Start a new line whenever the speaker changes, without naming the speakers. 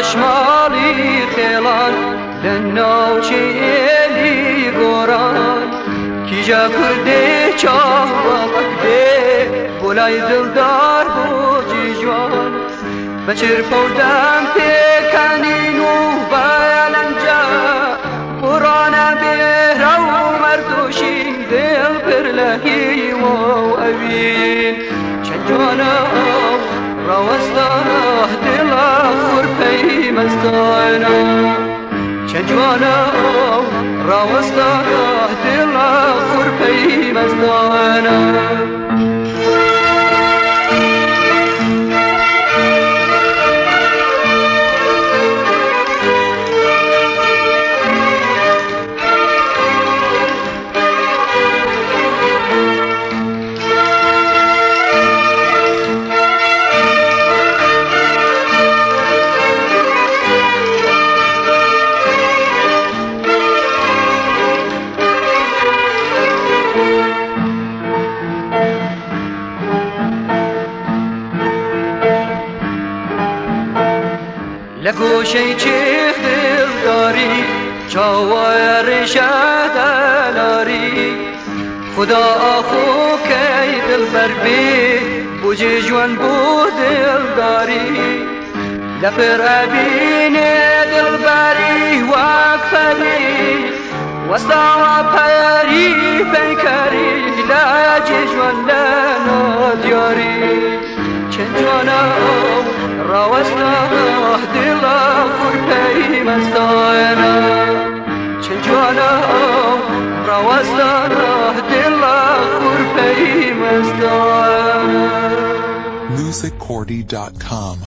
ماشمالی خیلان لناو چیلی گوران کیجا کرده چاوک ده بولای دلدار بوجی جوان بچر پودم پیکنین و بالنجا قرآن بیرو مردوشین دل پر لحی و اوین چند جوانا راوستانه دل خور پیمستانه چند جوانا راوستانه دل خور پیمستانه لگوشی چیخ دل داری چاوار شدلاری خدا آخو کی دل بر بی بوجی جوان بو دل داری لپر ابین دل بری وقفری وستا پری پیکری لاجی جوان لنا دیاری چند جوانا راوستانه دل خور پیمستانه چند جوانا راوستانه دل خور پیمستانه
musiccordy.com